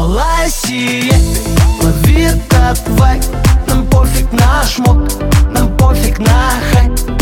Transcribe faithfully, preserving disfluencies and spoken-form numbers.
малая сие, лови этот вайб. Нам пофиг на шмот, нам пофиг на хайп.